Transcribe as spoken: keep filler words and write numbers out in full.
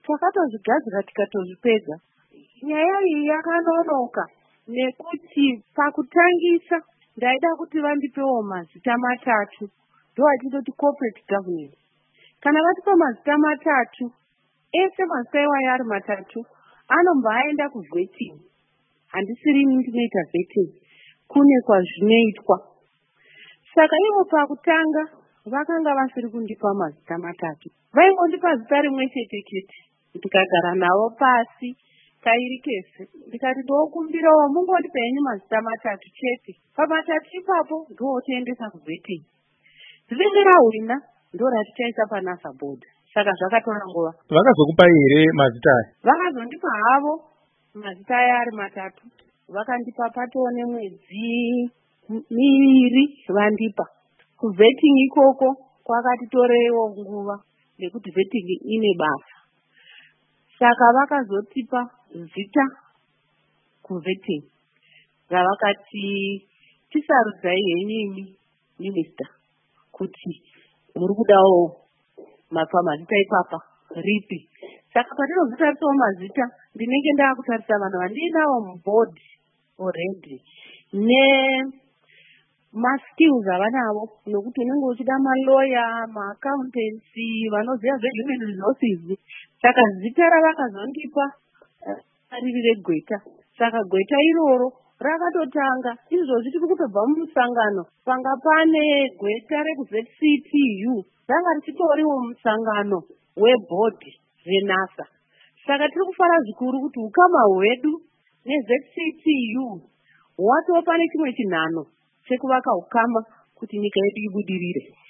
Takatozvigadzira tikatozvipedza. Nyaya iyi yakanonoka nekuti pakutangisa ndaida kuti vandipewo mazita matatu. Ndo atindoti corporate governance. Kana vatipa mazita matatu, ese mazita iwayo ari matatu, anombaenda kuvetting. Handisiri ini ndinoita vetting. Kune kwazvinoitwa. Saka ivo pakutanga vakanga vasiri kundipa mazita matatu. Vaingondipa zita rimwe chete chete. Ndikagara navo pasi kairi kese. Ndikati ndokumbirawo mungondipa henyu mazita matatu chete. Pamatatu ipapo ndotoendesa kuvetting. Zvinenge rawina ndo ratichaisa panasa board. Saka zvakatora nguva. Vakazokupa here mazita aya? Vakazondipa havo mazita aya ari matatu. Vakandipa patoo nemwedzi miviri vandipa. Kuvetting ikoko kwakatitorewo nguva nekuti vetting ine basa. Saka vakazotipa zita kuvetting. Ravakati tisarudzai henyu imi minister kuti muri kudawo mapa mazita ipapa ripi. Saka patinozotarisawo mazita ndinenge ndaakutarisa vanhu vandinawo muboard already ne maskills avanavo nokuti unenge uchida malawyer, maaccountancy, vanoziva zvehuman resources. Saka zita ravakazondipa riri regweta. Saka gweta iroro rakatotanga izvozvi tiri kutobva mumusangano panga pane gweta rekuvet C T U ranga richitoriwo musangano weboard renasa. Saka tiri kufara zvikuru kuti ukama hwedu nevet C T U hwatova pane chimwe chinhano chekuvaka ukama kuti nyika yedu ibudirire.